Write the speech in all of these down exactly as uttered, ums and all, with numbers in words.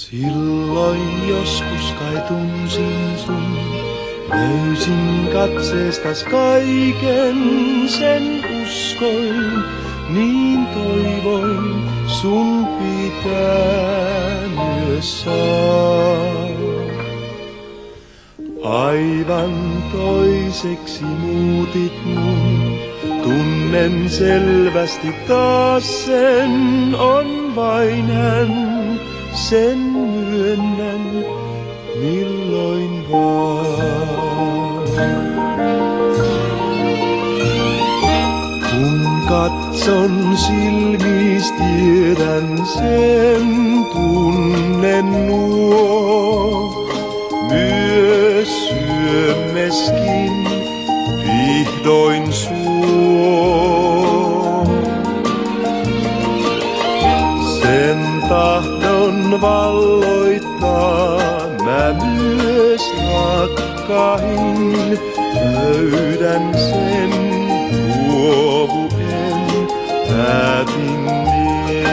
Silloin joskus kai tunsin sun, löysin katseestas kaiken, sen uskoin, niin toivoin, sun pitää myös saa. Aivan toiseksi muutit mun, tunnen selvästi taas sen, on vain hän, sen myönnän milloin vaan. Kun katson silmis, tiedän sen, tunnen nuo. Myös syömeskin vihdoin suo. Sen tahdon valloittaa mä myös rakkain. Löydän sen, luovuen, päätin niin.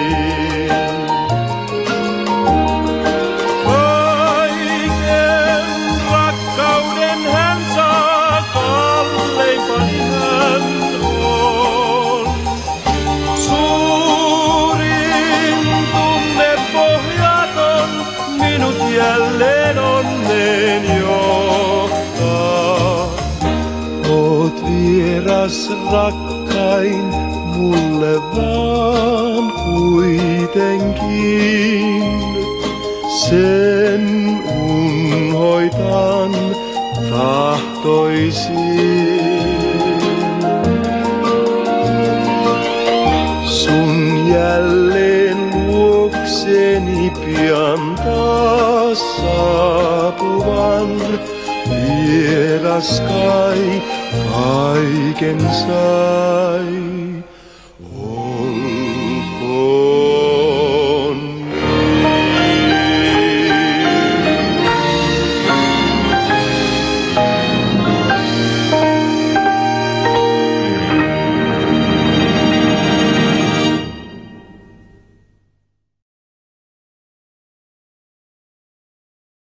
Kaiken rakkauden hän saa, kalleimpani hän on. Suurin tunne pohjaton minut jälleen onneen johtaa. Oot vieras rakkain mulle vaan kuitenkin. Sen unhoitan tahtoisin. Sun jälleen luokseni pian taas saapuvan. Vieras kai kaiken sai.